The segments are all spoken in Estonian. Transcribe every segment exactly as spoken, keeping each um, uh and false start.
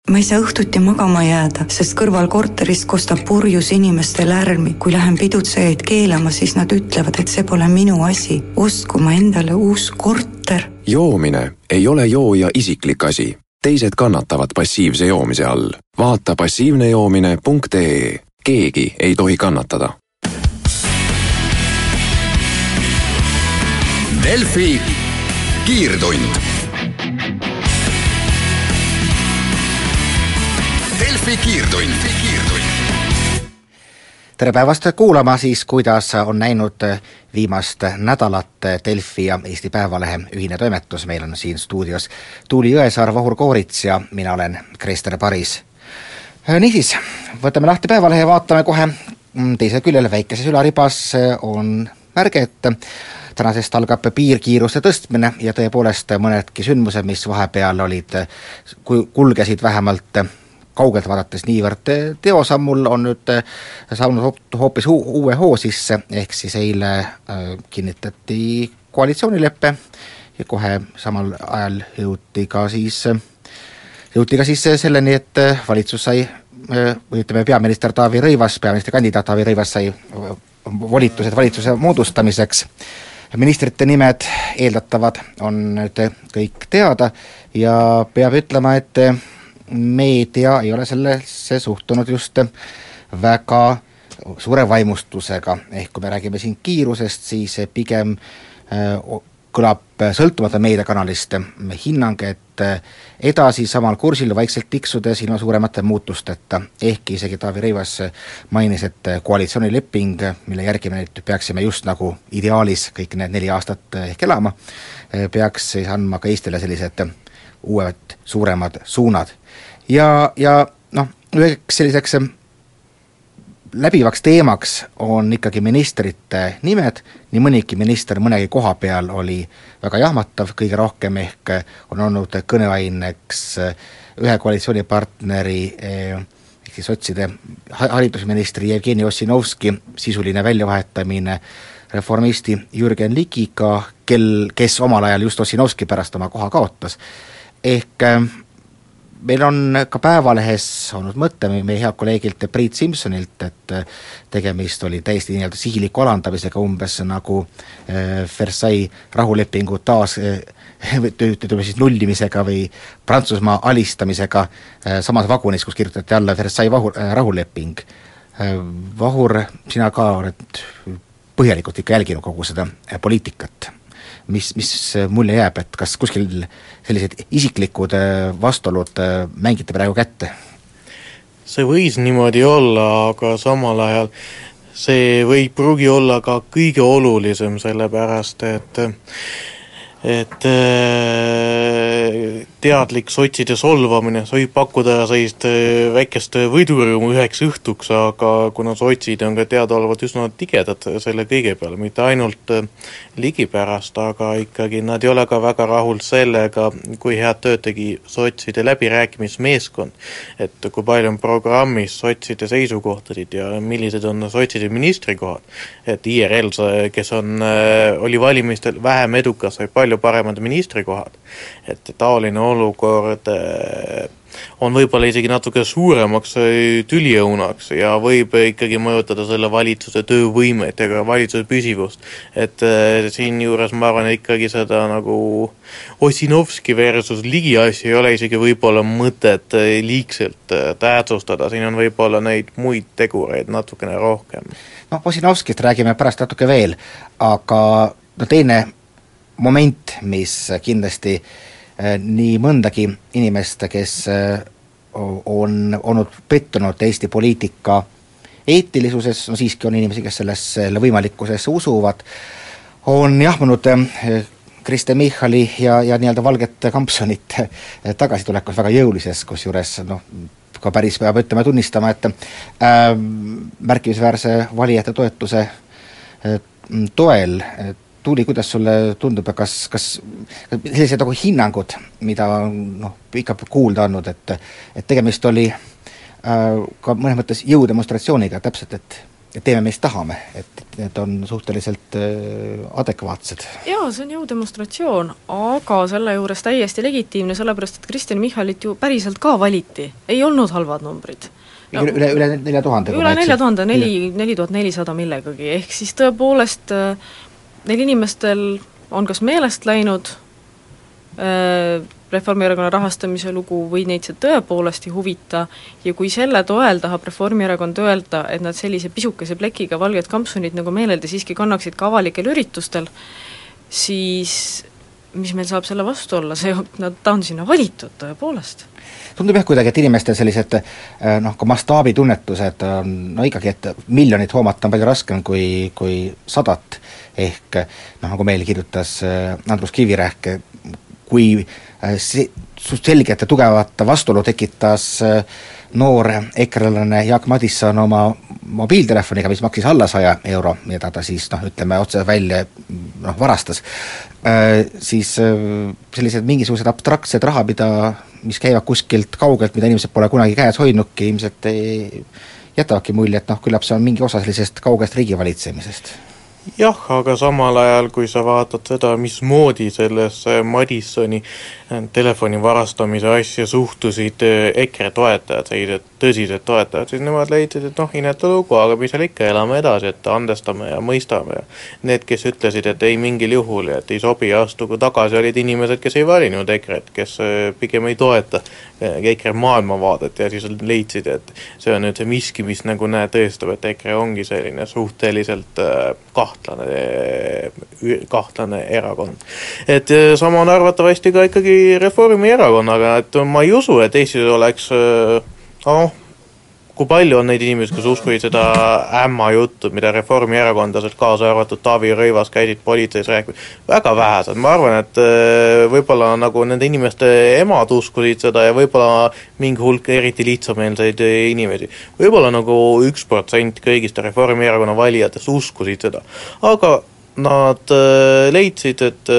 Ma ei saa õhtuti magama jääda, sest kõrval korterist kostab purjus inimeste lärmi. Kui lähen pidutsejaid keelama, siis nad ütlevad, et see pole minu asi. Ostku ma endale uus korter. Joomine ei ole jooja isiklik asi. Teised kannatavad passiivse joomise all. Vaata passiivnejoomine punkt ee. Keegi ei tohi kannatada. Delfi kiirtund. Delfi kiirtund. Tere päevast kuulama siis, kuidas on näinud viimast nädalat Delfi ja Eesti Päevalehe ühine toimetus. Meil on siin stuudios Tuuli Jõesaar, Vahur Koorits ja mina olen Krister Paris. Niisiis, võtame lahti Päevalehe ja vaatame kohe teise küljele. Väikeses ülaribas on märge, et tänasest algab piirkiiruste tõstmine ja tõepoolest mõnedki sündmused, mis vahepeal olid, kulgesid vähemalt kaugelt vaadates niivõrd teosammul, on nüüd saanud hoopis uue hoo sisse, ehk siis eile kinnitati koalitsioonileppe ja kohe samal ajal jõuti ka siis, jõuti ka siis selleni, et valitsus sai, või ütleme peaminister Taavi Rõivas, peaministri kandidaat Taavi Rõivas sai volitused valitsuse moodustamiseks. Ministrite nimed eeldatavad on nüüd kõik teada ja peab ütlema, et meedia ei ole sellesse suhtunud just väga suure vaimustusega, ehk kui me räägime siin kiirusest, siis pigem kõlab sõltumata meediakanalist hinnang, et edasi samal kursil vaikselt tiksudes ilma suuremate muutusteta, ehkki isegi Taavi Rõivas mainis, et koalitsioonileping, mille järgi me nüüd peaksime just nagu ideaalis kõik need neli aastat ehk elama, peaks siis andma ka Eestile sellised uued suuremad suunad. Ja, ja noh, üheks selliseks läbivaks teemaks on ikkagi ministrite nimed, nii mõnigi minister mõnegi koha peal oli väga jahmatav, kõige rohkem ehk on olnud kõneaineks ühe koalitsioonipartneri ehk siis sotside haridusministri Jevgeni Ossinovski sisuline väljavahetamine reformisti Jürgen Ligiga, kel, kes omal ajal just Ossinovski pärast oma koha kaotas. Ehk meil on ka Päevalehes olnud mõte meie hea kolleegilt Priit Simsonilt, et tegemist oli täiesti nii-öelda sihiliku alandamisega, umbes nagu Versailles rahulepingu taas ütleme siis nullimisega või Prantsusmaa alistamisega samas vagunis, kus kirjutati alla Versailles rahuleping. Vahur, sina ka oled põhjalikult ikka jälginud kogu seda poliitikat. Mis, mis mulje jääb, et kas kuskil sellised isiklikud vastuolud mängite praegu kätte? See võis niimoodi olla, aga samal ajal see võib pruugi olla ka kõige olulisem, sellepärast, et et teadlik sotside solvamine, see võib pakkuda sellist väikest võidurõõmu üheks õhtuks, aga kuna sotsid on ka teadaolevalt üsna tigedad selle kõige peale, mitte ainult Ligi pärast, aga ikkagi nad ei ole ka väga rahul sellega, kui head tööd tegi sotside läbirääkimismeeskond, et kui palju on programmis sotside seisukohtasid ja millised on sotside ministrikohad, et I R L, kes on, oli valimistel vähem edukas, sai palju paremad ministrikohad, et taoline olukord on võib-olla isegi natuke suuremaks tüliõunaks ja võib ikkagi mõjutada selle valitsuse töövõimet ja ka valitsuse püsivust, et siin juures ma arvan ikkagi seda nagu Ossinovski versus Ligi asja ei ole isegi võib-olla mõtet liigselt tähtsustada, siin on võib-olla neid muid tegureid natukene rohkem. No Ossinovskist räägime pärast natuke veel, aga no teine moment, mis kindlasti nii mõndagi inimest, kes on olnud pettunud Eesti poliitika eetilisuses, no siiski on inimesi, kes sellesse võimalikkusesse usuvad, on jahmunud Kristen Michali ja, ja nii-öelda Valget Kampsonit tagasitulekus väga jõulises, kus juures noh, ka päris peab ütlema tunnistama, et äh, märkimisväärse valijate toetuse äh, toel Tuuli, kuidas sulle tundub, kas, kas sellised nagu hinnangud, mida noh, ikka kuulda andnud, et, et tegemist oli äh, ka mõnes mõttes jõudemonstratsiooniga täpselt, et teeme, mis tahame, et need on suhteliselt adekvaatsed. Jaa, see on jõudemonstratsioon, aga selle juures täiesti legitiimne, sellepärast, et Kristen Michalit ju päriselt ka valiti, ei olnud halvad numbrid. No, üle, üle nelja tuhande. Üle nelja tuhande, neli tuhat nelisada millegagi, ehk siis tõepoolest neil inimestel on kas meelest läinud äh, Reformierakonna rahastamise lugu või neid see tõepoolest ei huvita ja kui selle toel tahab Reformierakond öelda, et nad sellise pisukese plekiga valged kampsunid nagu meeleldi siiski kannaksid ka avalikel üritustel, siis mis meil saab selle vastu olla, see, nad, ta on sinna valitud tõepoolest. Tundub jah kuidagi, et inimestel sellised noh, ka mastaabitunnetused on no ikkagi, et miljonit hoomata on palju raskem kui, kui sadat, ehk noh, nagu meil kirjutas Andrus Kivirähk, kui see selgelt ja tugevat vastuolu tekitas noor ekrelane Jaak Madisson oma mobiiltelefoniga, mis maksis alla saja euro, mida ta siis noh, ütleme otse välja noh, varastas, siis sellised mingisugused abstraktsed raha, mida, mis käivad kuskilt kaugelt, mida inimesed pole kunagi käes hoidnudki, ilmselt ei jätavadki mulje, et noh, küllap see on mingi osa sellisest kaugest riigivalitsemisest. Jah, aga samal ajal, kui sa vaatad seda, mismoodi sellesse Madissoni telefoni varastamise asja suhtusid EKRE toetajad, sellised tõsised toetajad, siis nemad leidsid, et noh, ineta lugu, aga mis seal ikka, elame edasi, et andestame ja mõistame. Need, kes ütlesid, et ei mingil juhul, et ei sobi astugu tagasi, olid inimesed, kes ei valinud EKRE-t, kes pigem ei toeta EKRE maailmavaadet ja siis leidsid, et see on nüüd see miski, mis nagu näe tõestab, et EKRE ongi selline suhteliselt kahtlane, kahtlane erakond. Et sama on arvatavasti ka ikkagi Reformierakonnaga, et ma ei usu, et Eestis oleks noh, kui palju on neid inimesi, kes uskuid seda ämma juttu, mida Reformierakondlased kaasa arvatud Taavi Rõivas käisid politseis rääkima, väga vähesed. Ma arvan, et võib-olla nagu nende inimeste emad uskusid seda ja võib-olla mingi hulk eriti lihtsameelseid inimesi. Võib-olla nagu üks protsent kõigist Reformierakonna valijatest uskusid seda. Aga nad leidsid, et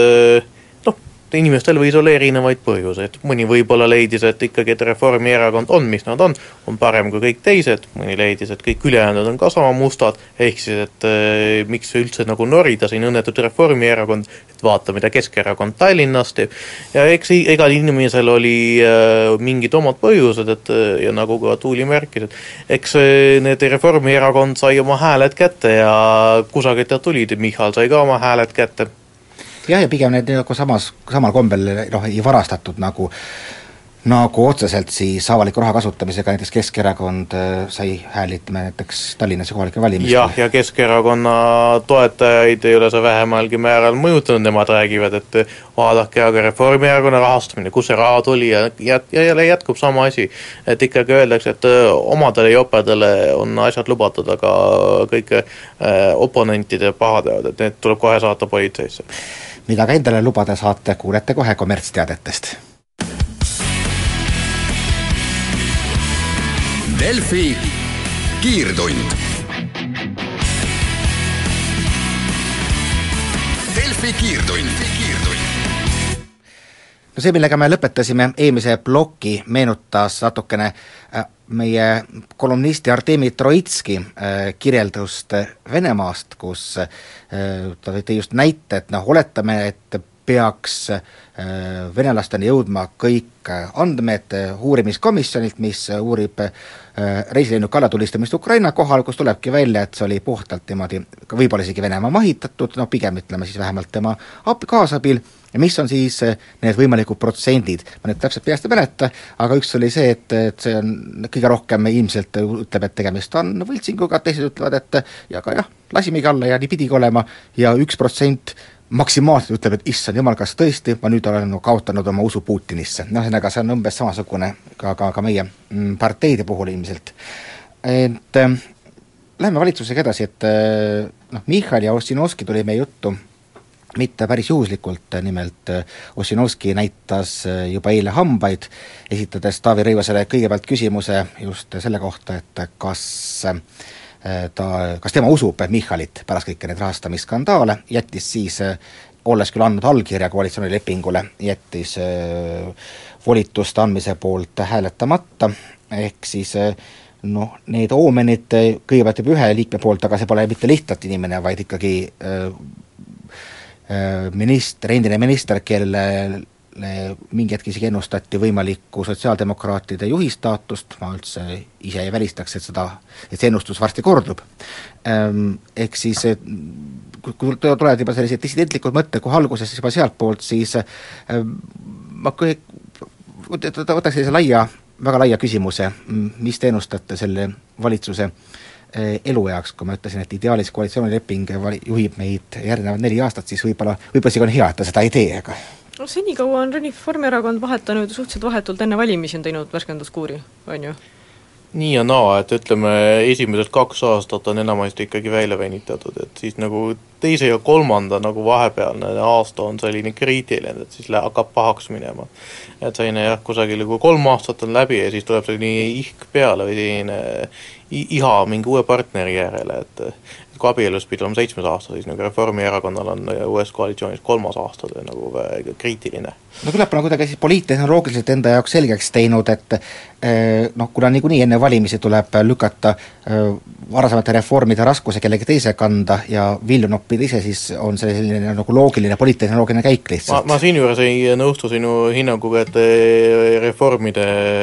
inimestel võis olla erinevaid põhjuseid. Mõni võib-olla leidis, et ikkagi, et Reformierakond on, mis nad on, on parem kui kõik teised. Mõni leidis, et kõik ülejäänud on ka sama mustad, ehk siis, et e, miks üldse nagu norida siin õnnetud Reformierakond, et vaata, mida Keskerakond Tallinnas teeb. Ja eks igal inimesel oli e, mingid omad põhjused, et, ja nagu ka Tuuli märkis, et eks need Reformierakond sai oma hääled kätte ja kusagil ta tulid, Michal sai ka oma hääled kätte. Jah, ja pigem need nagu samas, samal kombel noh, ei varastatud nagu, nagu otseselt siis avaliku raha kasutamisega, näiteks Keskerakond sai häälitame näiteks Tallinnas ja kohalike valimistel. Jah, ja Keskerakonna toetajaid ei ole see vähemalgi määral mõjutanud, nemad räägivad, et vaadake, aga Reformierakonna rahastamine, kus see raha tuli ja, ja, ja jälle jätkub sama asi. Et ikkagi öeldakse, et omadele jopedele on asjad lubatud, aga kõik äh, oponentide pahateavad, et need tuleb kohe saata politseisse. Mida ka endale lubada saate, kuulete kohe kommertsteadetest. Delfi kiirtund. Delfi kiirtund. No see, millega me lõpetasime eelmise ploki, meenutas natukene meie kolumnisti Artemi Troitski kirjeldust Venemaast, kus ta tõi just näite, et noh, oletame, et peaks venelasteni jõudma kõik andmed uurimiskomisjonilt, mis uurib reisilennu kallatulistamist Ukraina kohal, kus tulebki välja, et see oli puhtalt niimoodi, võib-olla isegi Venemaa mahitatud, no pigem ütleme siis vähemalt tema kaasabil, ja mis on siis need võimalikud protsendid. Ma nüüd täpselt peast ei mäleta, aga üks oli see, et, et see on kõige rohkem ilmselt ütleb, et tegemist on võltsinguga, teised ütlevad, et ja ka jah, lasimegi alla ja nii pidigi olema ja üks protsent maksimaalselt ütleb, et issand jumal, kas tõesti, ma nüüd olen kaotanud oma usu Putinisse. Noh, aga see on umbes samasugune ka, ka, ka meie parteide puhul ilmselt. Et äh, läheme valitsusega edasi, et äh, noh, Michal ja Ossinovski tuli meie juttu mitte päris juhuslikult, nimelt Ossinovski näitas juba eile hambaid, esitades Taavi Rõivasele kõigepealt küsimuse just selle kohta, et kas ta, kas tema usub Michalit pärast kõike need rahastamisskandaale, jättis siis, olles küll andnud allkirja koalitsioonilepingule, jättis volituste andmise poolt hääletamata, ehk siis noh, need oomenid kõigepealt juba ühe liikme poolt, aga see pole mitte lihtsalt inimene, vaid ikkagi äh, äh, minister, endine minister, kellele mingi hetk isegi ennustati võimalikku sotsiaaldemokraatide juhi staatust, ma üldse ise ei välistaks, et seda, et see ennustus varsti kordub. Ehk siis kui tulevad juba sellised dissidentlikud mõtted, kui alguses juba sealt poolt, siis ma kõik võtaks sellise laia, väga laia küsimuse, mis te ennustate selle valitsuse eluajaks, kui ma ütlesin, et ideaalis koalitsioonileping juhib meid järgnevad neli aastat, siis võib-olla, võib-olla see on hea, et ta seda ei tee, aga no senikaua on Reformierakond vahetanud suhteliselt vahetult enne valimisi on teinud värskenduskuuri, on ju? Nii ja naa, et ütleme, esimesed kaks aastat on enamasti ikkagi välja venitatud, et siis nagu teise ja kolmanda nagu vahepealne aasta on selline kriitiline, et siis hakkab pahaks minema. Et selline jah, kusagil kui kolm aastat on läbi ja siis tuleb selline ihk peale või selline iha mingi uue partneri järele, et kui abielus pidi olema seitsmes aasta, siis nagu Reformierakonnal on uues koalitsioonis kolmas aasta nagu kriitiline. No küllap on kuidagi siis poliittehnoloogiliselt enda jaoks selgeks teinud, et noh, kuna niikuinii enne valimisi tuleb lükata varasemate reformide raskuse kellegi teise kanda ja vilju noppida ise, siis on see selline nagu loogiline poliittehnoloogiline käik lihtsalt. Ma, ma siin juures ei nõustu sinu hinnanguga, et reformide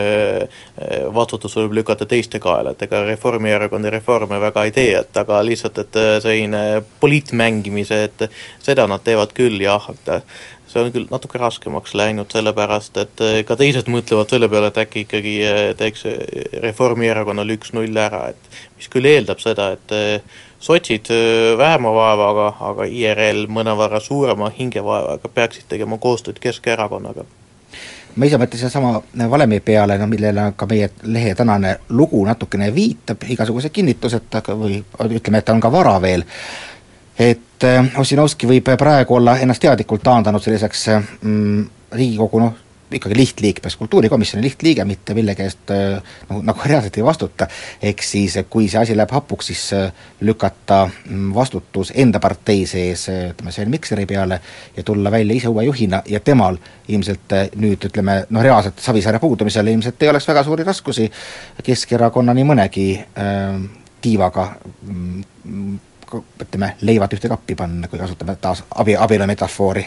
vastutus võib lükata teiste kaela, et ega Reformierakond reforme väga ei tee, et aga lihtsalt, et selline poliitmängimise, et seda nad teevad küll, jah, et see on küll natuke raskemaks läinud sellepärast, et ka teised mõtlevad selle peale, et äkki ikkagi teeks Reformierakonnal üks null ära, et mis küll eeldab seda, et sotsid vähema vaevaga, aga I R L mõnevõrra suurema hingevaevaga peaksid tegema koostööd Keskerakonnaga. Ma ise mõtlesin sama valemi peale, no, millele ka meie lehe tänane lugu natukene viitab, igasuguse kinnitused, või ütleme, et on ka vara veel, et Ossinovski võib praegu olla ennast teadlikult taandanud selliseks mm, Riigikogu, noh, ikkagi lihtliikmes, kultuurikomisjoni lihtliige, mitte millegi eest noh, nagu reaalselt ei vastuta, ehk siis kui see asi läheb hapuks, siis lükata vastutus enda partei sees, ütleme, Sven Mikseri peale ja tulla välja ise uue juhina ja temal ilmselt nüüd, ütleme, noh, reaalselt Savisaare puudumisel ilmselt ei oleks väga suuri raskusi Keskerakonna nii mõnegi äh, tiivaga mm, ütleme, leivad ühte kappi panna, kui kasutame taas abi, abielu metafoori.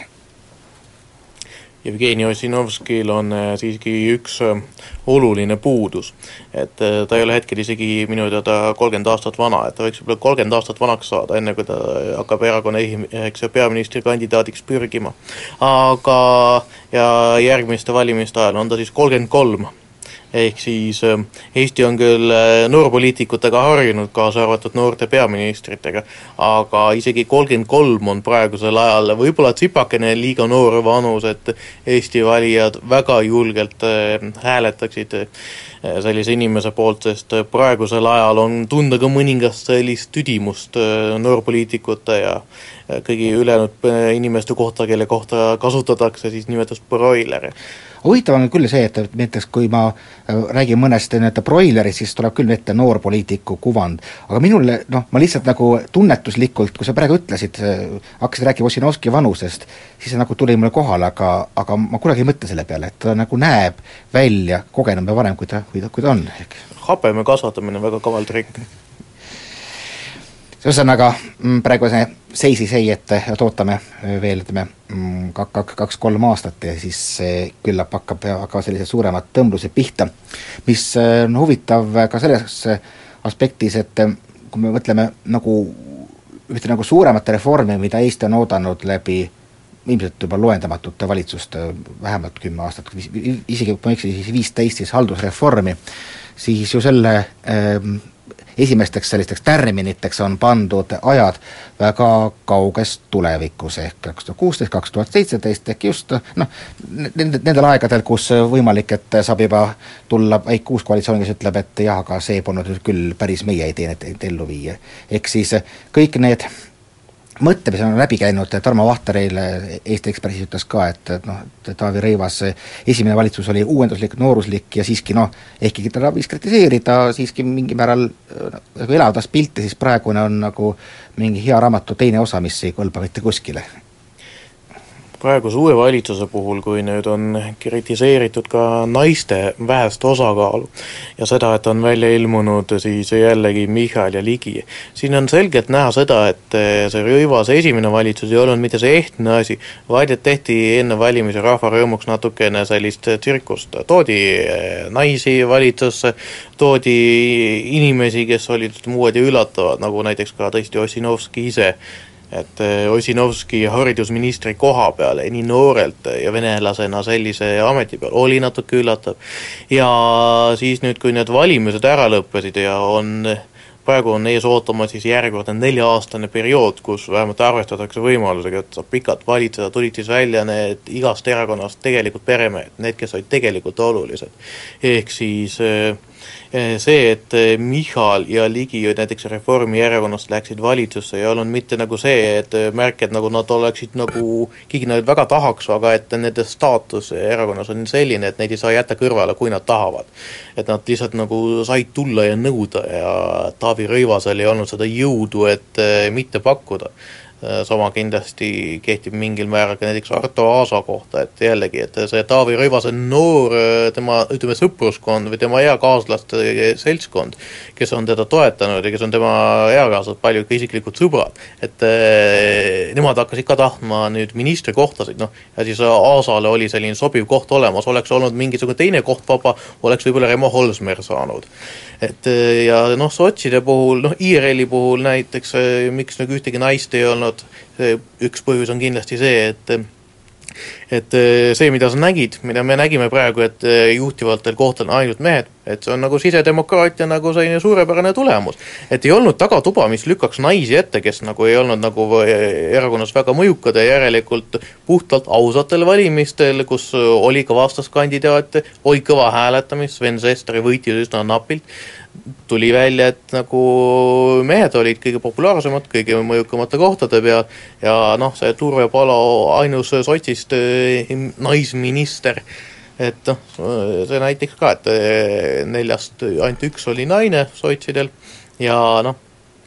Jevgeni Ossinovskil on siiski üks oluline puudus, et ta ei ole hetkel isegi minu teada kolmkümmend aastat vana, et ta võiks võib-olla kolmkümmend aastat vanaks saada, enne kui ta hakkab erakonna eheks ja peaministri kandidaadiks pürgima. Aga ja järgmiste valimiste ajal on ta siis kolmkümmend kolm. Ehk siis Eesti on küll noorpoliitikutega harjunud, kaasa arvatud noorte peaministritega, aga isegi kolmkümmend kolm on praegusel ajal võib-olla tsipakene liiga noor vanus, et Eesti valijad väga julgelt hääletaksid sellise inimese poolt, sest praegusel ajal on tunda ka mõningast sellist tüdimust noorpoliitikute ja kõigi ülejäänud inimeste kohta, kelle kohta kasutatakse siis nimetust broileri. Huvitav on küll see, et näiteks kui ma räägin mõnest nii-öelda broileri, siis tuleb küll ette noorpoliitiku kuvand, aga minul, noh, ma lihtsalt nagu tunnetuslikult, kui sa praegu ütlesid, hakkasid rääkima Ossinovski vanusest, siis see nagu tuli mulle kohale, aga, aga ma kunagi ei mõtle selle peale, et ta nagu näeb välja kogenum ja varem, kui ta, kui ta, kui ta on. Hapeme kasvatamine on väga kaval trikk. Ühesõnaga, praegu see seisi see, et ootame veel ütleme, kaks-kolm aastat ja siis küllap hakkab ka sellised suuremad tõmblused pihta, mis on huvitav ka selles aspektis, et kui me mõtleme nagu ühte nagu suuremate reformi, mida Eesti on oodanud läbi ilmselt juba loendamatute valitsust vähemalt kümme aastat, isegi kui ma eksin, siis viisteist siis haldusreformi, siis ju selle äh, esimesteks sellisteks tärminiteks on pandud ajad väga kaugest tulevikus, ehk kaks tuhat kuusteist kaks tuhat seitseteist, ehk just noh, nendel aegadel, kus võimalik, et saab juba tulla väike uus koalitsioon, kes ütleb, et jah, aga see polnud küll päris meie idee, et ellu viia. Ehk siis kõik need mõtte, mis on läbi käinud, Tarmo Vahterile Eesti Ekspressis ütles ka, et noh, Taavi Rõivas esimene valitsus oli uuenduslik, nooruslik ja siiski noh, ehkki teda võiks kritiseerida, siiski mingi määral nagu elavdas pilti, siis praegune on nagu mingi hea raamatu teine osa, mis ei kõlba mitte kuskile. praegu uue valitsuse puhul, kui nüüd on kritiseeritud ka naiste vähest osakaalu ja seda, et on välja ilmunud siis jällegi Michal ja Ligi. Siin on selgelt näha seda, et see Rõivase esimene valitsus ei olnud mitte see ehtne asi, vaid et tehti enne valimisi rahva rõõmuks natukene sellist tsirkust. Toodi naisi valitsusse, toodi inimesi, kes olid uued ja üllatavad, nagu näiteks ka tõesti Ossinovski ise, et Ossinovski haridusministri koha peale nii noorelt ja venelasena sellise ameti peal oli natuke üllatav. Ja siis nüüd, kui need valimised ära lõppesid ja on, praegu on ees ootama siis järjekordne nelja-aastane periood, kus vähemalt arvestatakse võimalusega, et saab pikalt valitseda, tulid siis välja need igast erakonnast tegelikult peremehed, need, kes olid tegelikult olulised. Ehk siis see, et Michal ja Ligi näiteks Reformierakonnast läksid valitsusse ja olnud mitte nagu see, et märk, et nagu nad oleksid nagu, keegi nad väga tahaks, aga et nende staatus erakonnas on selline, et neid ei saa jätta kõrvale, kui nad tahavad. Et nad lihtsalt nagu said tulla ja nõuda ja Taavi Rõivasel ei olnud seda jõudu, et mitte pakkuda. Sama kindlasti kehtib mingil määral ka näiteks Arto Aasa kohta, et jällegi, et see Taavi Rõivase noor, tema, ütleme, sõpruskond või tema eakaaslaste seltskond, kes on teda toetanud ja kes on tema eakaaslased palju ka isiklikud sõbrad, et eh, nemad hakkasid ka tahtma nüüd ministri kohtasid, noh, ja siis Aasale oli selline sobiv koht olemas, oleks olnud mingisugune teine koht vaba, oleks võib-olla Remo Holsmer saanud. Et ja noh, sotside puhul, noh, I R L-i puhul näiteks, miks nagu ühtegi naist ei olnud, üks põhjus on kindlasti see, et et see, mida sa nägid, mida me nägime praegu, et juhtivatel kohtadel ainult mehed, et see on nagu sisedemokraatia nagu selline suurepärane tulemus. Et ei olnud tagatuba, mis lükkaks naisi ette, kes nagu ei olnud nagu erakonnas väga mõjukad ja järelikult puhtalt ausatel valimistel, kus oli ka vastaskandidaate, oli kõva hääletamist, Sven Sesteri võitis üsna napilt, tuli välja, et nagu mehed olid kõige populaarsemad, kõige mõjukamate kohtade peal ja noh, see Turve Palo ainus sotsist naisminister, et noh, see näiteks ka, et neljast ainult üks oli naine sotsidel ja noh,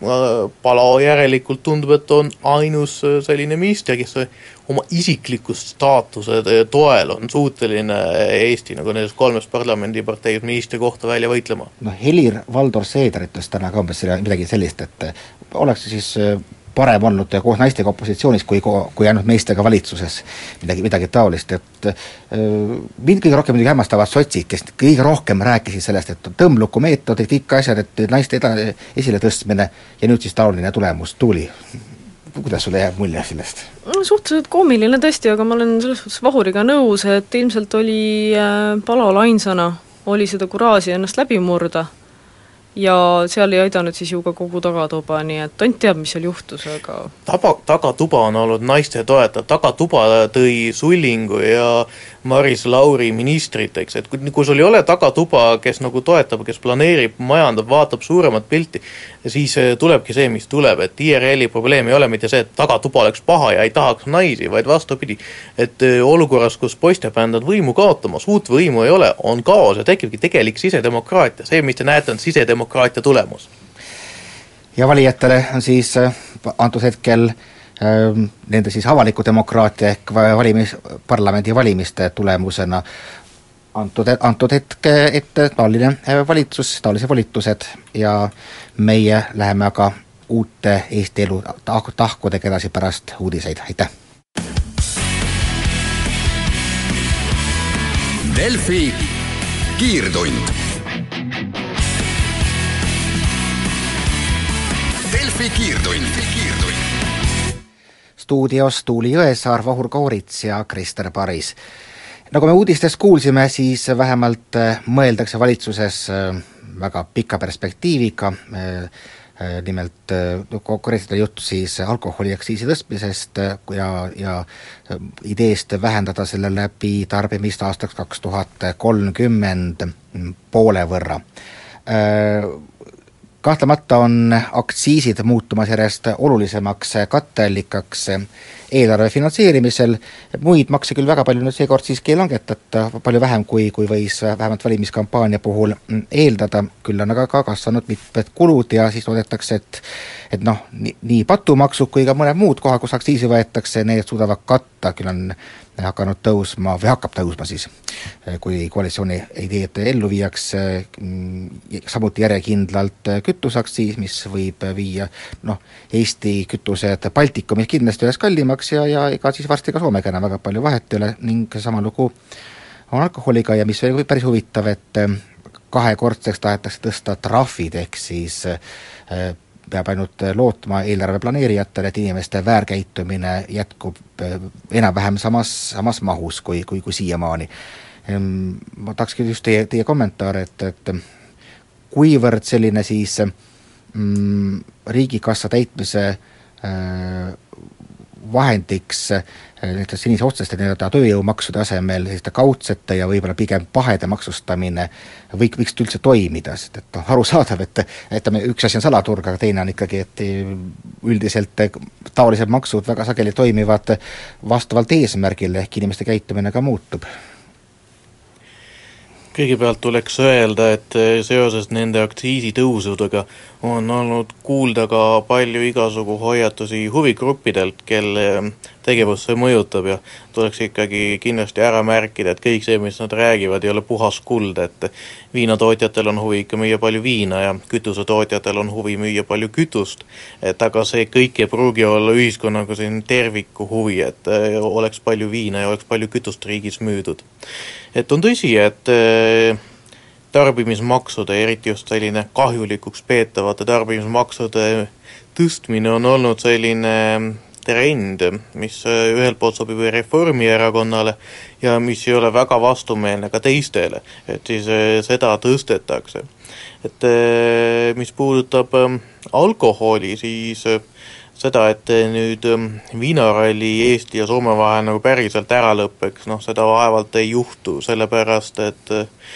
Palo järelikult tundub, et on ainus selline minister, kes oma isiklikust staatuse toel on suuteline Eesti nagu nendes kolmes parlamendiparteid ministri kohta välja võitlema. No Helir-Valdor Seeder ütles täna ka umbes midagi sellist, et oleks siis parem olnud koos naistega opositsioonis, kui, kui ainult meestega valitsuses midagi, midagi taolist, et mind kõige rohkem midagi hämmastavad sotsid, kes kõige rohkem rääkisid sellest, et tõmbluku meetodid, kõik asjad, et naiste eda, esile tõstmine ja nüüd siis taoline tulemus tuli. Kuidas sulle jääb mulje sellest? Suhteliselt koomiline tõesti, aga ma olen selles suhtes Vahuriga nõus, et ilmselt oli Palol ainsana, oli seda kuraasi ennast läbi murda ja seal ei aidanud siis ju ka kogu tagatuba, nii et ainult teab, mis seal juhtus, aga Taba, tagatuba on olnud naiste toetav, tagatuba tõi Sullingu ja Maris Lauri ministriteks, et kui, kui sul ei ole tagatuba, kes nagu toetab, kes planeerib, majandab, vaatab suuremat pilti, siis tulebki see, mis tuleb, et I R L-i probleem ei ole mitte see, et tagatuba oleks paha ja ei tahaks naisi, vaid vastupidi, et olukorras, kus poistebänd on võimu kaotamas, uut võimu ei ole, on kaos ja tekibki tegelik sisedemokraatia, see, mis te näete, on sisedemokraatia tulemus. Ja valijatele on siis antud hetkel nende siis avaliku demokraatia ehk valimis, parlamendi valimiste tulemusena antud, antud hetke ette taoline valitsus, taolise volitused ja meie läheme aga uute Eesti elu tahkudega edasi pärast uudiseid. Aitäh! Delfi kiirtund. Delfi kiirtund. Stuudios Tuuli Jõesaar, Vahur Koorits ja Krister Paris. Nagu me uudistest kuulsime, siis vähemalt mõeldakse valitsuses väga pika perspektiiviga, nimelt konkreetselt jutt siis alkoholiaktsiisi tõstmisest ja, ja ideest vähendada selle läbi tarbimist aastaks kaks tuhat kolmkümmend poole võrra. Kahtlemata on aktsiisid muutumas järjest olulisemaks katteallikaks eelarve finantseerimisel, muid makse küll väga palju nüüd seekord siiski ei langetata, palju vähem kui, kui võis vähemalt valimiskampaania puhul eeldada, küll on aga ka kasvanud mitmed kulud ja siis loodetakse, et et noh, nii, nii patumaksud kui ka mõned muud kohad, kus aktsiisi võetakse, need suudavad katta, küll on hakanud tõusma või hakkab tõusma siis, kui koalitsiooni ideed ellu viiakse, samuti järjekindlalt kütusaktsiis, mis võib viia noh, Eesti kütused Baltikumis kindlasti üles kallimaks ja, ja ega siis varsti ka Soomega enam väga palju vahet ei ole ning sama lugu on alkoholiga ja mis veel päris huvitav, et kahekordseks tahetakse tõsta trahvid, ehk siis peab ainult lootma eelarve planeerijatele, et inimeste väärkäitumine jätkub enam-vähem samas, samas mahus kui, kui, kui siiamaani. Ma tahakski just teie, teie kommentaar, et, et kuivõrd selline siis mm, riigikassa täitmise äh, vahendiks näiteks senise otseste tööjõumaksude asemel selliste kaudsete ja võib-olla pigem pahede maksustamine võik, võiks üldse toimida, sest et noh, arusaadav, et et üks asi on salaturg, aga teine on ikkagi, et üldiselt taolised maksud väga sageli toimivad vastavalt eesmärgile, ehk inimeste käitumine ka muutub. Kõigepealt tuleks öelda, et seoses nende aktsiisitõusudega on olnud kuulda ka palju igasugu hoiatusi huvigruppidelt, kelle tegevus see mõjutab ja tuleks ikkagi kindlasti ära märkida, et kõik see, mis nad räägivad, ei ole puhas kuld, et viinatootjatel on huvi ikka müüa palju viina ja kütusetootjatel on huvi müüa palju kütust, et aga see kõik ei pruugi olla ühiskonnaga siin terviku huvi, et oleks palju viina ja oleks palju kütust riigis müüdud. Et on tõsi, et tarbimismaksude, eriti just selline kahjulikuks peetavate tarbimismaksude tõstmine on olnud selline trend, mis ühelt poolt sobib Reformierakonnale ja mis ei ole väga vastumeelne ka teistele, et siis seda tõstetakse. Et mis puudutab alkoholi, siis seda, et nüüd viinaralli Eesti ja Soome vahel nagu päriselt ära lõppeks, noh seda vaevalt ei juhtu, sellepärast et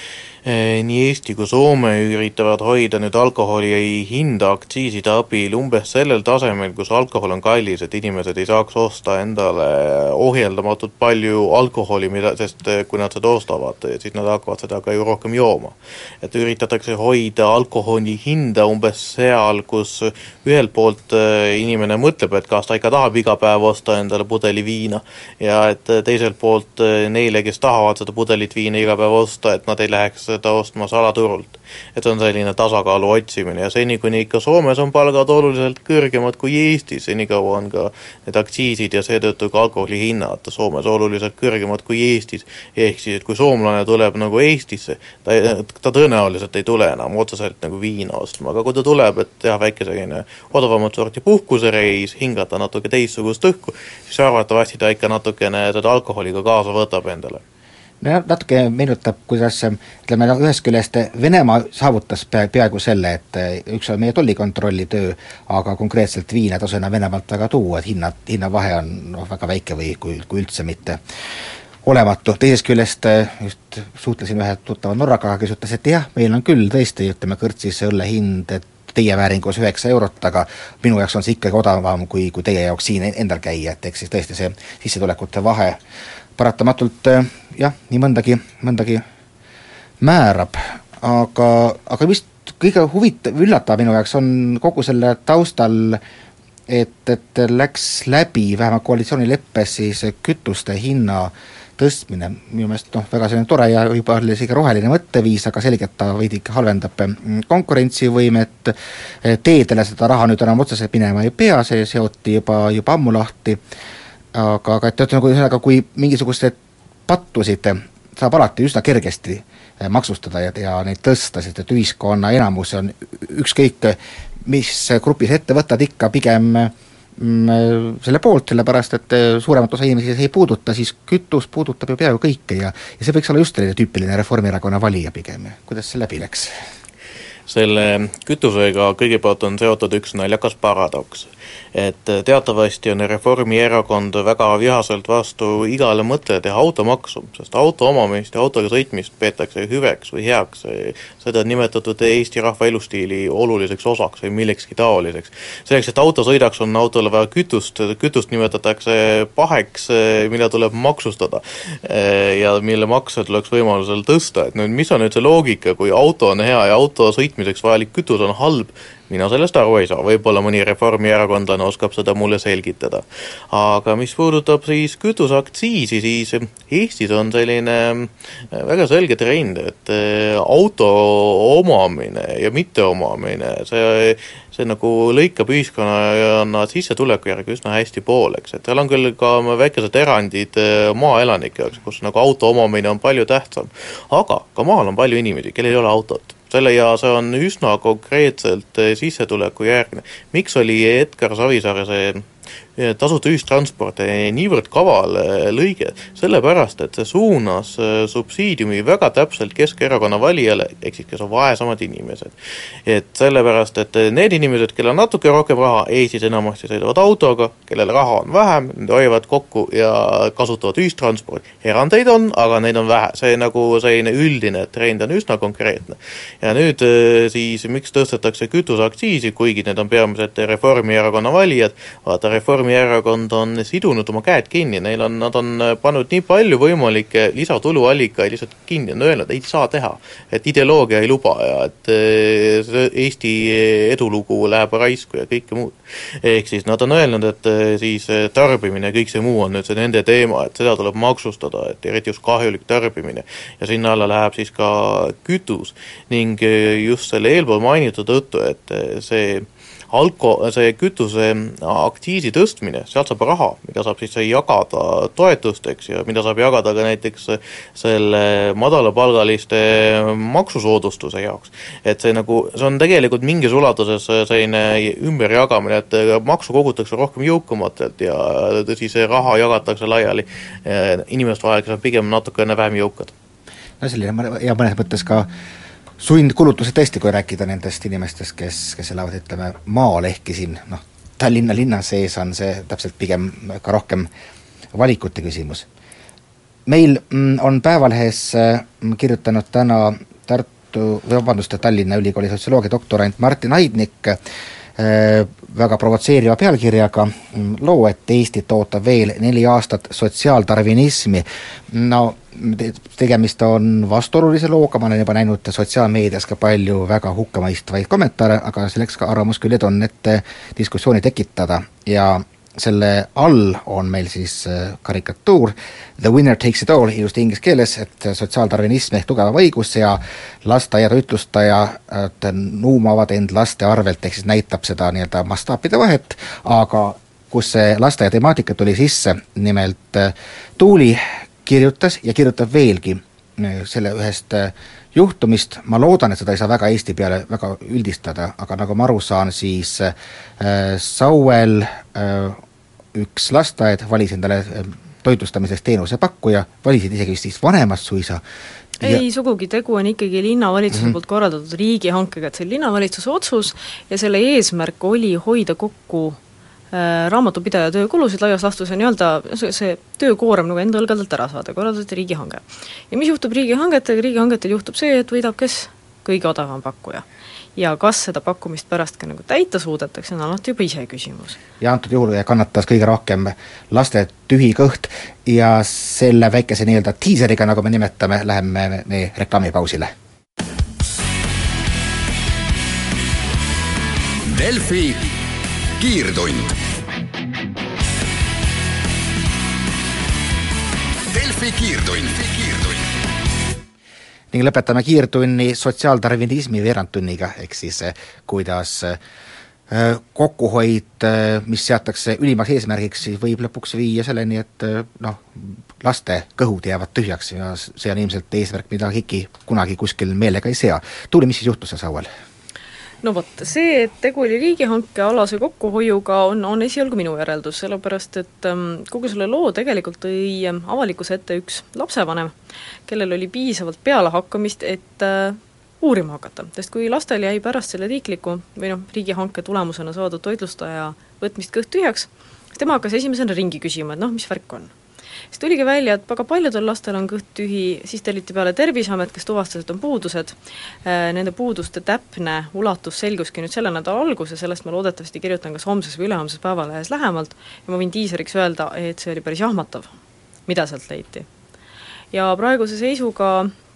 nii Eesti kui Soome üritavad hoida nüüd alkoholi hinda aktsiiside abil umbes sellel tasemel, kus alkohol on kallis, et inimesed ei saaks osta endale ohjeldamatult palju alkoholi, mida, sest kui nad seda ostavad, siis nad hakkavad seda ka ju rohkem jooma. Et üritatakse hoida alkoholi hinda umbes seal, kus ühelt poolt inimene mõtleb, et kas ta ikka tahab iga päev osta endale pudeli viina ja et teiselt poolt neile, kes tahavad seda pudelit viina iga päev osta, et nad ei läheks seda ostma salaturult. Et on selline tasakaalu otsimine ja seni, kuni ikka Soomes on palgad oluliselt kõrgemad kui Eestis, seni kaua on ka need aktsiisid ja seetõttu ka alkoholi hinnad Soomes oluliselt kõrgemad kui Eestis. Ehk siis, et kui soomlane tuleb nagu Eestisse, ta, ta tõenäoliselt ei tule enam otseselt nagu viina ostma, aga kui ta tuleb, et teha väike selline odavamat sorti puhkusereis, hingata natuke teistsugust õhku, siis arvatavasti ta ikka natukene seda alkoholiga kaasa võtab endale. No, natuke meenutab, kuidas ütleme, ühest küljest Venemaa saavutas peaaegu selle, et üks on meie tollikontrolli töö, aga konkreetselt viina tasu enam Venemaalt väga tuua, et hinnad, hinnavahe on no, väga väike või kui, kui üldse mitte olematu. Teisest küljest just suhtlesin ühe tuttava norrakaga, kes ütles, et jah, meil on küll tõesti, ütleme, kõrtsis õlle hind, et teie vääringus üheksa eurot, aga minu jaoks on see ikkagi odavam kui, kui teie jaoks siin endal käia, et eks siis tõesti see sissetulekute vahe paratamatult jah, nii mõndagi, mõndagi määrab, aga, aga vist kõige huvitav, üllatav minu jaoks on kogu selle taustal, et, et läks läbi vähemalt koalitsioonileppes siis kütuste hinna tõstmine, minu meelest noh, väga selline tore ja juba oli isegi roheline mõtteviis, aga selgelt ta veidi halvendab konkurentsivõimet, teedele seda raha nüüd enam otseselt minema ei pea, see seoti juba, juba ammu lahti, aga, aga et nagu, kui mingisugused pattusid saab alati üsna kergesti maksustada ja, ja neid tõsta, sest et ühiskonna enamus on ükskõik, mis grupis ette võtad ikka pigem mm, selle poolt, sellepärast et suuremat osa inimesi ei puuduta, siis kütus puudutab ju peaaegu kõike ja, ja see võiks olla just selline tüüpiline Reformierakonna valija pigem. Kuidas see läbi läks? Selle kütusega kõigepealt on seotud üks naljakas paradoks. et teatavasti on Reformierakond väga vihaselt vastu igale mõttele teha automaksu, sest auto omamist ja autoga sõitmist peetakse hüveks või heaks, seda on nimetatud Eesti rahva elustiili oluliseks osaks või millekski taoliseks. Selleks, et auto sõidaks, on autole vaja kütust, kütust nimetatakse paheks, mille tuleb maksustada ja mille makse tuleks võimalusel tõsta, et nüüd mis on nüüd see loogika, kui auto on hea ja auto sõitmiseks vajalik kütus on halb, mina sellest aru ei saa, võib-olla mõni reformierakondlane oskab seda mulle selgitada. Aga mis puudutab siis kütusaktsiisi, siis Eestis on selline väga selge trend, et auto omamine ja mitte omamine, see, see nagu lõikab ühiskonna sissetuleku järgi üsna hästi pooleks, et seal on küll ka väikesed erandid maaelanike jaoks, kus nagu auto omamine on palju tähtsam, aga ka maal on palju inimesi, kellel ei ole autot. Selle ja see on üsna konkreetselt sissetuleku järgne. Miks oli Edgar Savisaare see tasuta ühistransport niivõrd kaval lõige? Sellepärast, et see suunas subsiidiumi väga täpselt Keskerakonna valijale, ehk siis kes on vaesamad inimesed. Et sellepärast, et need inimesed, kellel on natuke rohkem raha, Eestis enamasti sõidavad autoga, kellel raha on vähem, need hoiavad kokku ja kasutavad ühistransport. Erandeid on, aga neid on vähe. See nagu selline üldine trend on üsna konkreetne. Ja nüüd siis, miks tõstetakse kütusaktsiisi, kuigi need on peamiselt Reformierakonna valijad, vaata Reformierakond on sidunud oma käed kinni, neil on, nad on pannud nii palju võimalikke lisatuluallikaid lihtsalt kinni, on öelnud, ei saa teha, et ideoloogia ei luba ja et Eesti edulugu läheb raisku ja kõike muud. Ehk siis nad on öelnud, et siis tarbimine ja kõik see muu on nüüd see nende teema, et seda tuleb maksustada, et eriti just kahjulik tarbimine ja sinna alla läheb siis ka kütus ning just selle eelpool mainitud tõttu, et see alko, see kütuse aktsiisi tõstmine, sealt saab raha, mida saab siis jagada toetusteks ja mida saab jagada ka näiteks selle madalapalgaliste maksusoodustuse jaoks. Et see nagu, see on tegelikult mingis ulatuses selline ümberjagamine, et maksu kogutakse rohkem jõukamatelt ja siis raha jagatakse laiali inimest vahel, kes on pigem natukene vähem jõukad. No selline, ja mõnes mõttes ka sundkulutused tõesti, kui rääkida nendest inimestest, kes, kes elavad, ütleme, maal ehkki siin, noh, Tallinna linna sees on see täpselt pigem ka rohkem valikute küsimus. Meil on Päevalehes kirjutanud täna Tartu, vabandust, Tallinna Ülikooli sotsioloogia doktorant Martin Aidnik väga provotseeriva pealkirjaga loo, et Eestit ootab veel neli aastat sotsiaaldarvinismi. No tegemist on vastuolulise looga, ma olen juba näinud sotsiaalmeedias ka palju väga hukkamõistvaid kommentaare, aga selleks ka arvamus küll on, et diskussiooni tekitada ja selle all on meil siis karikatuur The winner takes it all, just inglise keeles, et sotsiaaldarvinism ehk tugeva õigus ja lasteaiad ütlustaja nuumavad end laste arvelt, ehk siis näitab seda nii-öelda mastaapide vahet, aga kus see lasteaia temaatika tuli sisse, nimelt Tuuli kirjutas ja kirjutab veelgi selle ühest juhtumist, ma loodan, et seda ei saa väga Eesti peale väga üldistada, aga nagu ma aru saan, siis äh, Sauel äh, üks lasteaed valis endale toitlustamiseks teenuse pakkuja, valisid isegi vist siis vanemast suisa. Ei, ja sugugi, tegu on ikkagi linnavalitsuse mm-hmm. poolt korraldatud riigihankega, et see linnavalitsuse otsus ja selle eesmärk oli hoida kokku raamatupidaja töökulusid laias laastus ja nii-öelda see, see töökoorem nagu enda õlgadelt ära saada, korraldati riigihange. Ja mis juhtub riigihangetega? Riigihangetel juhtub see, et võidab kes? Kõige odavam pakkuja. Ja kas seda pakkumist pärast ka nagu täita suudetakse, on alati juba ise küsimus. Ja antud juhul kannatas kõige rohkem laste tühi kõht ja selle väikese nii-öelda tiiseriga, nagu me nimetame, läheme me reklaamipausile. Delfi kiirtund. Delfi kiirtund. kiirtund. Ning lõpetame kiirtunni sotsiaaldarvinismi veerandtunniga, ehk siis kuidas kokkuhoid, mis seatakse ülimaks eesmärgiks, siis võib lõpuks viia selleni, et noh, laste kõhud jäävad tühjaks ja see on ilmselt eesmärk, mida keegi kunagi kuskil meelega ei sea. Tuuli, mis siis juhtus see Sauel? No vot, see, et tegu oli riigihanke alase kokkuhoiuga, on, on esialgu minu järeldus, sellepärast et ähm, kogu selle loo tegelikult tõi avalikkuse ette üks lapsevanem, kellel oli piisavalt peale hakkamist, et äh, uurima hakata, sest kui lastel jäi pärast selle riikliku või noh, riigihanke tulemusena saadud toitlustaja võtmist kõht tühjaks, siis tema hakkas esimesena ringi küsima, et noh, mis värk on. Siis tuligi välja, et väga paljudel lastel on kõht tühi, siis telliti peale Terviseamet, kes tuvastas, et on puudused. Nende puuduste täpne ulatus selguski nüüd selle nädala algus ja sellest ma loodetavasti kirjutan kas homses või ülehomses päevalehes lähemalt ja ma võin diiseriks öelda, et see oli päris jahmatav, mida sealt leiti. Ja praeguse seisuga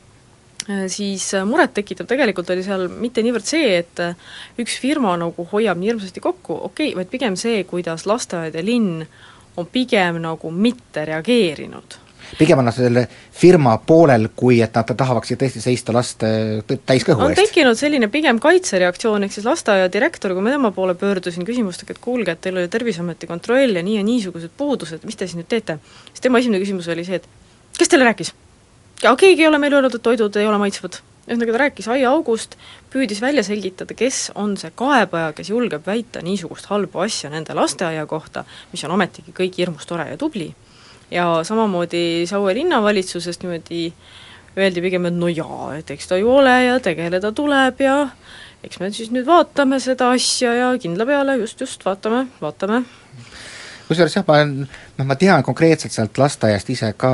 siis muret tekitab tegelikult oli seal mitte niivõrd see, et üks firma nagu hoiab nii hirmsasti kokku, okei, vaid pigem see, kuidas lasteaed ja linn on pigem nagu mitte reageerinud. Pigem on nad selle firma poolel, kui et nad tahavaksid tõesti seista last täis kõhu on eest. On tekkinud selline pigem kaitsereaktsioon, ehk siis lasteaia direktor, kui ma tema poole pöördusin küsimustega, et kuulge, et teil oli Terviseameti kontroll ja nii ja niisugused puudused, mis te siis nüüd teete? Siis tema esimene küsimus oli see, et kes teile rääkis? Ja keegi ei ole meil öelnud, et toidud ei ole maitsvad. Ühesõnaga ta rääkis aiaaugust, püüdis välja selgitada, kes on see kaebaja, kes julgeb väita niisugust halbu asja nende lasteaia kohta, mis on ometigi kõik hirmus tore ja tubli. Ja samamoodi Saue linnavalitsusest niimoodi öeldi pigem, et no jaa, et eks ta ju ole ja tegeleda tuleb ja eks me siis nüüd vaatame seda asja ja kindla peale just, just vaatame, vaatame. Kusjuures jah, ma, no, ma tean konkreetselt sealt lasteaiast ise ka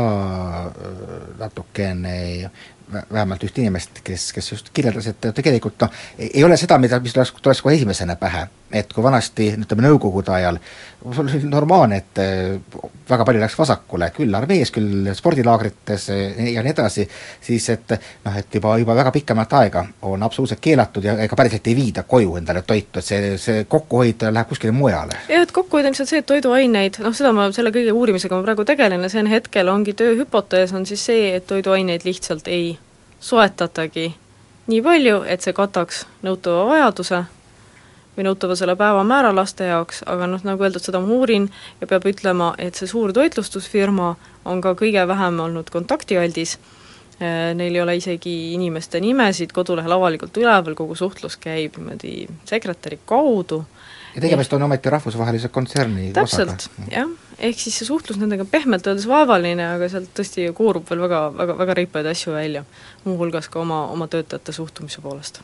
natukene vähemalt üht inimest, kes, kes just kirjeldas, et tegelikult no, ei ole seda, mida, mis tuleks, tuleks kohe esimesena pähe, et kui vanasti, ütleme nõukogude ajal, oli normaalne, et väga palju läks vasakule, küll armees, küll spordilaagrites ja nii edasi, siis et noh, et juba, juba väga pikemat aega on absoluutselt keelatud ja ega päriselt ei viida koju endale toitu, et see, see kokkuhoid läheb kuskile mujale. Jah, et kokkuhoid on lihtsalt see, et toiduaineid, noh seda ma selle kõige uurimisega ma praegu tegelen ja see on hetkel ongi tööhüpotees on siis see, et toiduaineid lihtsalt ei soetatagi nii palju, et see kataks nõutava vajaduse või nõutava selle päeva määra laste jaoks, aga noh, nagu öeldud, seda ma uurin ja peab ütlema, et see suur toitlustusfirma on ka kõige vähem olnud kontaktialdis, neil ei ole isegi inimeste nimesid, kodulehel avalikult üleval, kogu suhtlus käib niimoodi sekretäri kaudu. Ja tegemist on ometi rahvusvahelise kontserni täpselt, osaga. Jah, ehk siis see suhtlus nendega pehmelt öeldes vaevaline, aga sealt tõesti koorub veel väga, väga, väga reipaid asju välja, muuhulgas ka oma, oma töötajate suhtumise poolest.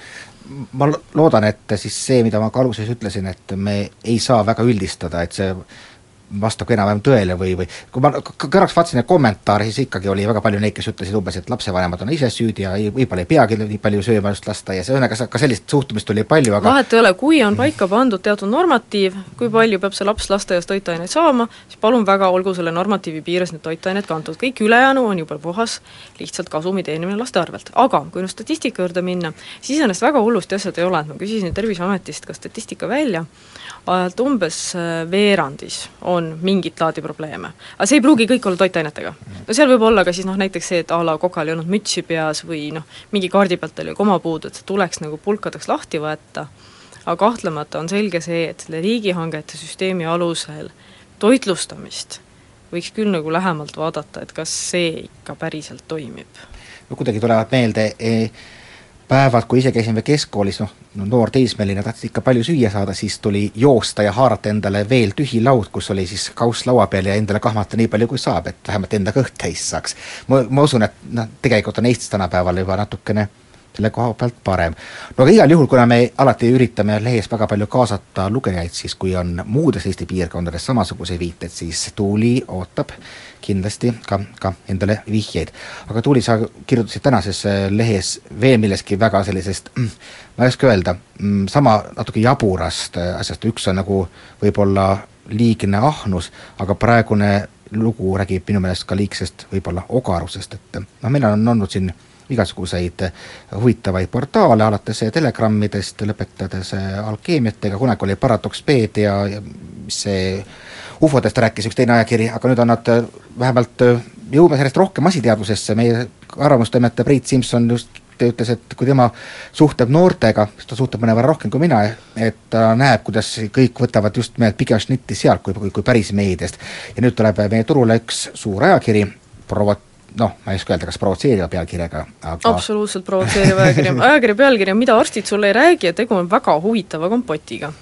Ma loodan, et siis see, mida ma ka alguses ütlesin, et me ei saa väga üldistada, et see vastab enam-vähem tõele või, või kui ma kõraks vaatasin kommentaare, siis ikkagi oli väga palju neid, kes ütlesid umbes, et lapsevanemad on ise süüdi ja võib-olla ei peagi nii palju sööma just lasta ja see õnnega ka sellist suhtumist oli palju, aga vahet ei ole, kui on paika pandud teatud normatiiv, kui palju peab see laps lasteaias toitaineid saama, siis palun väga, olgu selle normatiivi piires need toitained kantud, kõik ülejäänu on juba puhas lihtsalt kasumi teenimine laste arvelt. Aga kui no statistika juurde minna, siis ennast väga hullusti asjad ei ole, et ma küsisin Terviseametist ka statistika välja, et umbes veerandis on mingit laadi probleeme. Aga see ei pruugi kõik olla toitainetega. No seal võib olla ka siis noh, näiteks see, et a la kokal ei olnud mütsi peas või noh, mingi kaardi pealt oli koma puudu, et see tuleks nagu pulkadeks lahti võtta. Aga kahtlemata on selge see, et selle riigihangete süsteemi alusel toitlustamist võiks küll nagu lähemalt vaadata, et kas see ikka päriselt toimib. No kuidagi tulevad meelde e päevad, kui ise käisime keskkoolis, noh, no noor teismeline tahtis ikka palju süüa saada, siis tuli joosta ja haarata endale veel tühi laud, kus oli siis kauss laua peal ja endale kahmata nii palju, kui saab, et vähemalt enda kõht täis saaks. Ma, ma usun, et noh, tegelikult on Eestis tänapäeval juba natukene selle koha pealt parem. No aga igal juhul, kuna me alati üritame lehes väga palju kaasata lugejaid, siis kui on muudes Eesti piirkondades samasuguse viited, siis Tuuli ootab kindlasti ka, ka endale vihjeid. Aga Tuuli, sa kirjutasid tänases lehes veel milleski väga sellisest, ma ei oska öelda, sama natuke jaburast asjast, üks on nagu võib-olla liigne ahnus, aga praegune lugu räägib minu meelest ka liigsest võib-olla ogarusest, et no, meil on olnud siin igasuguseid huvitavaid portaale, alates telegrammidest, lõpetades alkeemiatega, kunagi oli Paradox-Peed ja, ja see ufodest rääkis üks teine ajakiri, aga nüüd on nad vähemalt jõume sellest rohkem masiteadvusesse, meie arvamustoimetaja Priit Simson just ütles, et kui tema suhtleb noortega, siis ta suhtleb mõnevõrra rohkem kui mina, et ta näeb, kuidas kõik võtavad just meelt pigem šnitti sealt kui, kui, kui päris meediast. Ja nüüd tuleb meie turule üks suur ajakiri, provo-, noh, ma ei oska öelda, kas provotseeriva pealkirjaga, aga absoluutselt provotseeriva ajakirja. Ajakirja pealkirja, mida arstid sulle ei räägi, ja tegu on väga huvitava kompotiga.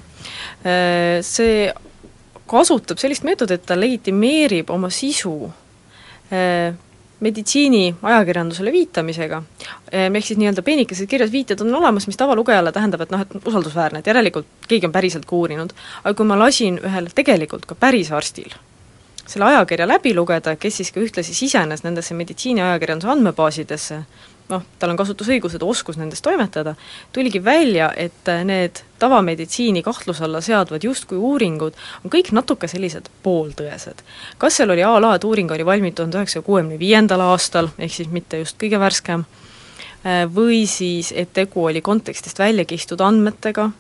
See kasutab sellist meetodit, et ta legitimeerib oma sisu meditsiini ajakirjandusele viitamisega, ehk siis nii-öelda peenikesed kirjas viited on olemas, mis tavalugejale tähendab, et noh, et usaldusväärne, et järelikult keegi on päriselt ka uurinud, aga kui ma lasin ühel tegelikult ka päris arstil selle ajakirja läbi lugeda, kes siis ka ühtlasi sisenes nendesse meditsiini ajakirjanduse andmebaasidesse, noh, tal on kasutusõigused, oskus nendest toimetada, tuligi välja, et need tavameditsiini kahtluse alla seadvad justkui uuringud on kõik natuke sellised pooltõesed. Kas seal oli a la, et uuring oli valminud tuhande üheksasaja kuuekümne viiendal aastal, ehk siis mitte just kõige värskem, või siis, et tegu oli kontekstist välja kistud andmetega,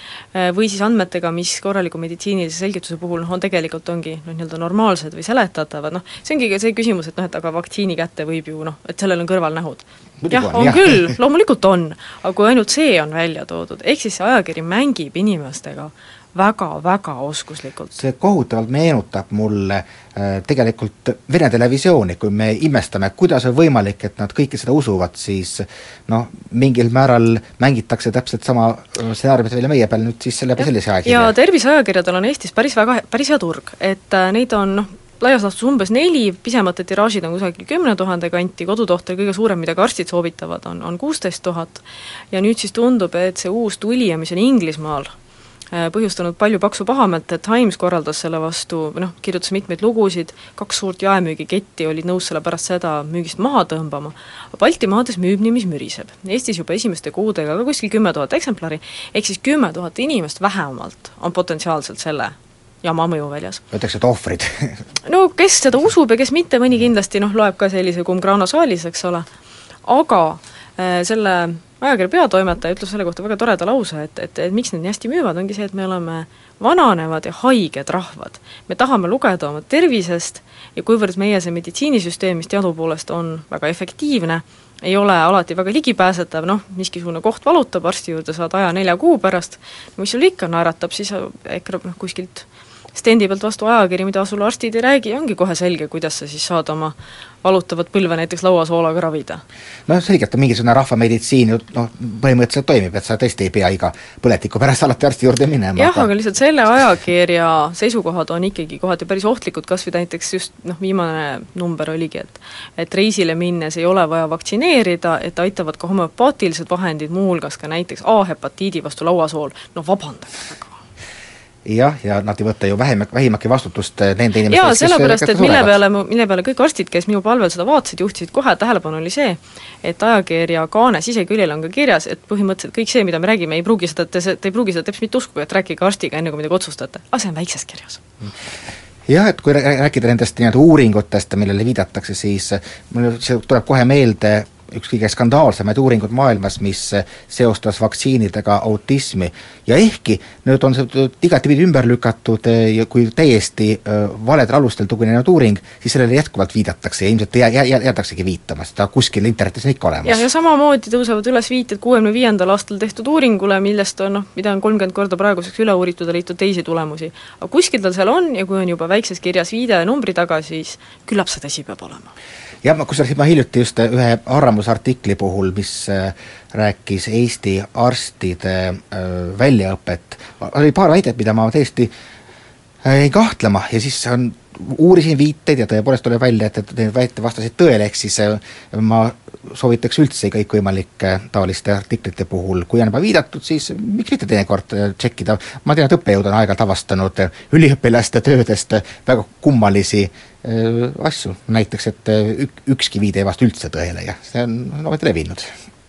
või siis andmetega, mis korraliku meditsiinilise selgituse puhul noh, on tegelikult ongi noh, nii-öelda normaalsed või seletatavad, noh, see ongi see küsimus, et noh, et aga vaktsiini kätte võib ju noh, et sellel on kõrvalnähud. jah, on jah. Küll, loomulikult on, aga kui ainult see on välja toodud, ehk siis see ajakiri mängib inimestega väga-väga oskuslikult. See kohutavalt meenutab mulle äh, tegelikult Vene televisiooni, kui me imestame, kuidas on võimalik, et nad kõike seda usuvad, siis noh, mingil määral mängitakse täpselt sama stsenaariumit välja meie peal nüüd siis selle ja, sellise ajakirja. Ja terviseajakirjadel on Eestis päris väga, päris hea turg, et äh, neid on noh, laias laastus umbes neli, pisemate tiraažid on kusagil kümne tuhande kanti, kodutohter kõige suurem, mida ka arstid soovitavad, on, on kuusteist tuhat ja nüüd siis tundub, et see uus tulija, mis on Inglismaal, põhjustanud palju paksu pahameelt, et Times korraldas selle vastu, noh, kirjutas mitmeid lugusid, kaks suurt jaemüügiketti olid nõus selle pärast seda müügist maha tõmbama. Baltimaades müüb nii, mis müriseb. Eestis juba esimeste kuudega ka kuskil kümme tuhat eksemplari, ehk siis kümme tuhat inimest vähemalt on potentsiaalselt selle jama mõju väljas. Ütleks, et ohvrid. no kes seda usub ja kes mitte, mõni kindlasti noh, loeb ka sellise kumgrana saalis, eks ole, aga äh, selle ajakirja peatoimetaja ütles selle kohta väga toreda lause, et, et, et miks need nii hästi müüvad, ongi see, et me oleme vananevad ja haiged rahvad. Me tahame lugeda oma tervisest ja kuivõrd meie see meditsiinisüsteem, mis teadupoolest on väga efektiivne, ei ole alati väga ligipääsetav, noh, miskisugune koht valutab, arsti juurde saad aja nelja kuu pärast, mis sul ikka naeratab, siis EKRE noh, kuskilt stendi pealt vastu ajakiri, mida sulle arstid ei räägi, ongi kohe selge, kuidas sa siis saad oma valutavat põlve näiteks lauasoolaga ravida. No selgelt on mingisugune rahvameditsiin no, põhimõtteliselt toimib, et sa tõesti ei pea iga põletiku pärast alati arsti juurde minema. jah, aga lihtsalt selle ajakirja seisukohad on ikkagi kohati päris ohtlikud, kas või näiteks just noh, viimane number oligi, et et reisile minnes ei ole vaja vaktsineerida, et aitavad ka homöopaatilised vahendid, muuhulgas ka näiteks A-hepatiidi vastu lauasool, no vabandage väga. jah, ja nad ei võta ju vähem, vähimaki vastutust nende inimeste jaa, sellepärast, et mille peale, mille peale kõik arstid, kes minu palvel seda vaatasid, juhtisid kohe tähelepanu, oli see, et ajakirja kaane siseküljel on ka kirjas, et põhimõtteliselt kõik see, mida me räägime, ei pruugi seda, te, te ei pruugi seda teps mitte uskuda, et rääkige arstiga enne, kui midagi otsustate, aga see on väikses kirjas. jah, et kui rääkida nendest nii-öelda uuringutest, millele viidatakse, siis mul tuleb kohe meelde üks kõige skandaalsemaid uuringud maailmas, mis seostas vaktsiinidega autismi ja ehkki nüüd on see igatipidi ümber lükatud ja kui täiesti valedel alustel tuginenud uuring, siis sellele jätkuvalt viidatakse ja ilmselt jää, jää, jäädaksegi viitama, seda kuskil internetis on ikka olemas. Ja, ja samamoodi tõusevad üles viited kuuekümne viiendal aastal tehtud uuringule, millest on, noh, mida on kolmkümmend korda praeguseks üle uuritud ja leitud teisi tulemusi. Aga kuskil tal seal on ja kui on juba väikses kirjas viide ja numbri taga, siis küllap see tõsi peab olema. Ja ma, kusjuures ma hiljuti just ühe arvamusartikli puhul, mis rääkis Eesti arstide väljaõpet, oli paar väidet, mida ma tõesti ei kahtlema ja siis on, uurisin viiteid ja tõepoolest oli välja, et need väite vastasid tõele, ehk siis ma soovitaks üldse kõikvõimalike taoliste artiklite puhul, kui on juba viidatud, siis miks mitte teinekord tšekkida, ma tean, et õppejõud on aeg-ajalt avastanud üliõpilaste töödest väga kummalisi asju, näiteks, et ük, ükski viide ei vasta üldse tõele ja see on alati levinud.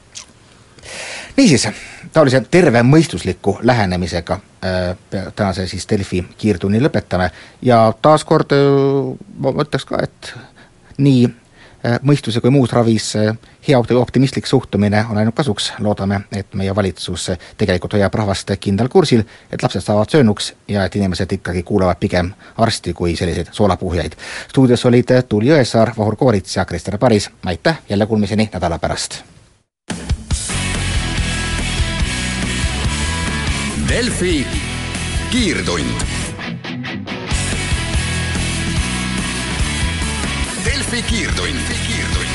Niisiis, taolise terve mõistusliku lähenemisega äh, tänase siis Delfi kiirtunni lõpetame ja taaskord äh, ma mõtleks ka, et nii äh, mõistuse kui muus ravis äh, hea optimistlik suhtumine on ainult kasuks, loodame, et meie valitsus tegelikult hoiab rahvast kindlal kursil, et lapsed saavad söönuks ja et inimesed ikkagi kuulavad pigem arsti kui selliseid soolapuhjaid. Stuudios olid Tuuli Jõesaar, Vahur Koorits ja Krister Paris, aitäh, jälle kuulmiseni nädala pärast. Delfi kiirtund. Delfi kiirtund.